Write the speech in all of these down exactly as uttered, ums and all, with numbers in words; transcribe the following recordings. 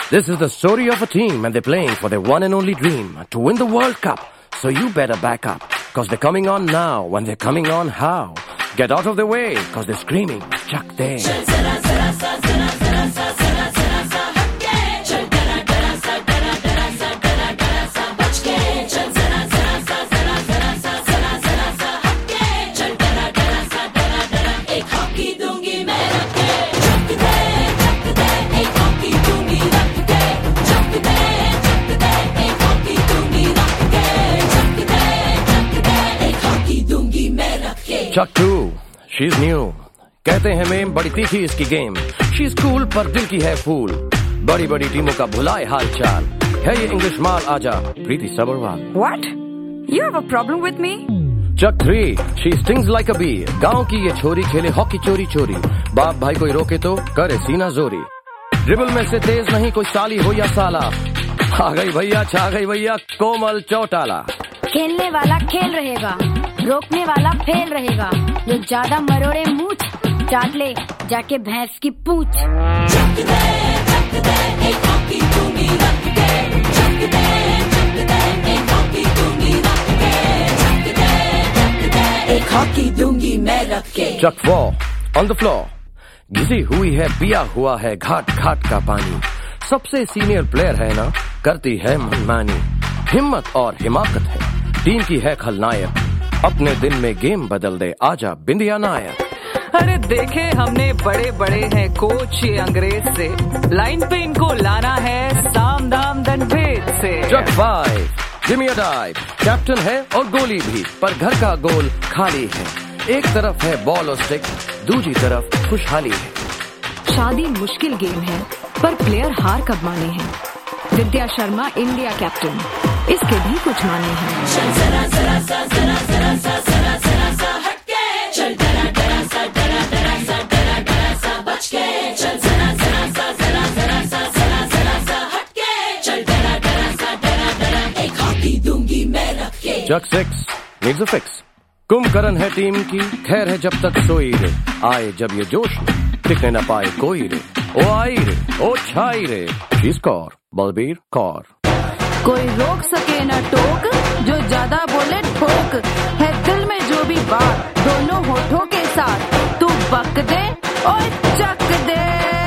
This is the story of a team and they're playing for their one and only dream to win the World Cup. So you better back up, cause they're coming on now. When they're coming on, how? Get out of the way, cause they're screaming, Chak De. Chuck two, she's new. कहते हैं ma'am बड़ी तीखी इसकी game. She's cool पर दिल की है फूल. बड़ी बड़ी टीमों का भुलाए हाल चाल. है ये इंग्लिश माल आजा प्रीति Sabharwal. What? You have a problem with me? Chuck three, she stings like a bee. गांव की ये छोरी खेले हॉकी चोरी चोरी. बाप भाई कोई रोके तो करे सीना जोरी. ड्रिबल में से तेज नहीं कोई साली हो या साला. आ गई भैया छा गई भैया कोमल चौटाला. खेलने वाला खेल रहेगा, रोकने वाला फेल रहेगा. जो ज्यादा मरोड़े मूछ चाट ले जाके भैंस की पूंछ. एक हॉकी दूंगी मैं रख के. Chuck four, on the floor. घिसी हुई है पिया हुआ है घाट घाट का पानी. सबसे सीनियर प्लेयर है ना, करती है मनमानी. हिम्मत और हिमाकत है, टीम की है खलनायक. अपने दिन में गेम बदल दे आजा बिंदिया नायक. अरे देखे हमने बड़े बड़े हैं कोच ये अंग्रेज से. लाइन पे इनको लाना है साम दाम दंड भेद से. Chuck five, give me a dive. Captain है और गोली भी, पर घर का गोल खाली है. एक तरफ है बॉल और स्टिक, दूसरी तरफ खुशहाली है. शादी मुश्किल गेम है, पर प्लेयर हार कब माने हैं. विद्या शर्मा इंडिया कैप्टन, इसके भी कुछ माने हैं. चल जरा जरा सा जरा जरा सा जरा जरा सा हटके. चल डरा डरा सा डरा डरा सा डरा डरा सा बच के. चल जरा जरा सा जरा जरा सा जरा जरा सा हटके. चल डरा डरा सा डरा डरा एक हॉकी दूंगी मैं रख के. Chuck six, needs a fix. Kumbhakarna है टीम की, खैर है जब तक सोई रे. आए जब ये जोश में टिकने न पाए कोई रे. ओ आई रे ओ छाई रे. She score Balbir Kaur. कोई रोक सके न टोक, जो ज्यादा बोले ठोक. है दिल में जो भी बात, दोनों होठों के साथ. तू बक दे और चक दे.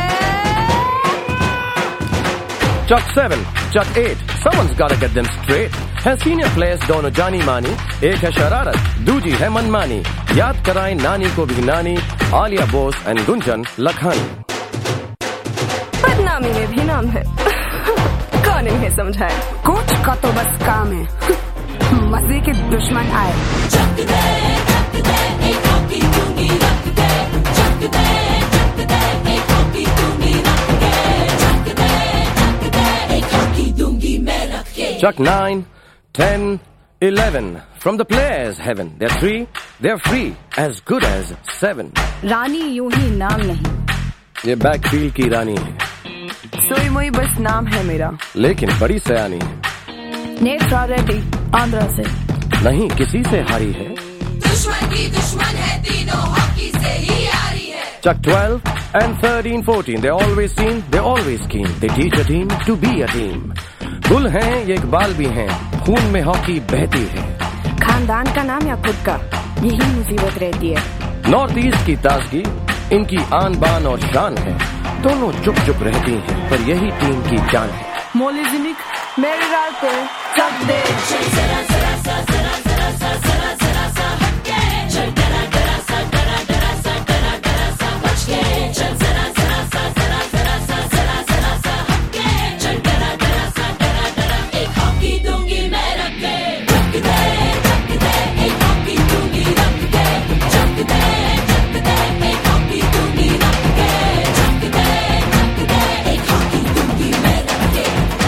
Chuck seven, Chuck eight, someone's gotta get them straight. है सीनियर प्लेयर्स दोनों जानी मानी. एक है शरारत, दूजी है मनमानी. याद कराएं नानी को भी नानी, आलिया बोस एंड गुंजन लखानी. बदनामी में भी नाम है, कौन इन्हें समझाए. कोच का तो बस काम है, मजे के दुश्मन आए. चक दे चक दे एक हॉकी दूंगी रख के. चक दे चक दे एक हॉकी दूंगी रख के. चक दे चक दे एक हॉकी दूंगी मैं रख के. Chuck nine, ten, eleven, from the players heaven. They're three, they're free, as good as seven. रानी यूं ही नाम नहीं, ये बैकफील्ड की रानी है, सोई मोई बस नाम है मेरा. लेकिन बड़ी सयानी है. नेत्रा रेड्डी आंध्रा से, नहीं किसी से हारी है. दुश्मन की दुश्मन है तीनों, हॉकी से ही यारी है. Chuck twelve and thirteen, fourteen, they're always seen, they're always keen. They teach a team to be a team. गुल हैं ये इकबाल भी हैं, खून में हॉकी बहती है. खानदान का नाम या खुद का, यही मुसीबत रहती है. नॉर्थ ईस्ट की ताजगी इनकी आन बान और शान है. दोनों चुप चुप रहती हैं, पर यही टीम की जान है. मोलिजिनिक मेरे राल पे चक दे. चल जरा जरा सा जरा जरा सा जरा जरा सा हटके. चल डरा डरा सा डरा डरा सा डरा डरा सा बच के. चल जरा जरा सा जरा जरा सा जरा जरा सा हटके. चल डरा डरा सा डरा डरा एक हॉकी दूंगी मैं रख के. चक दे चक दे एक हॉकी दूंगी रख के. चक दे चक दे एक हॉकी दूंगी रख के. चक दे चक दे एक हॉकी दूंगी मैं रख के.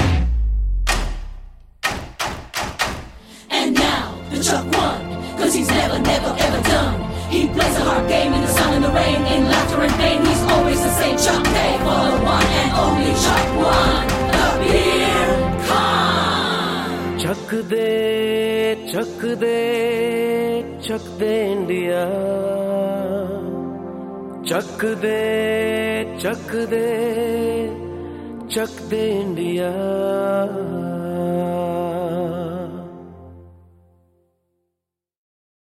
And now the Chuck one, cause he's never, never, ever done. He plays a hard game in the sun and the rain, in laughter and pain. He's always the same. Chuck Day for the one and only Chuck one, the Beer Khan. चक दे चक दे चक दे India. चक दे चक दे चक दे इंडिया।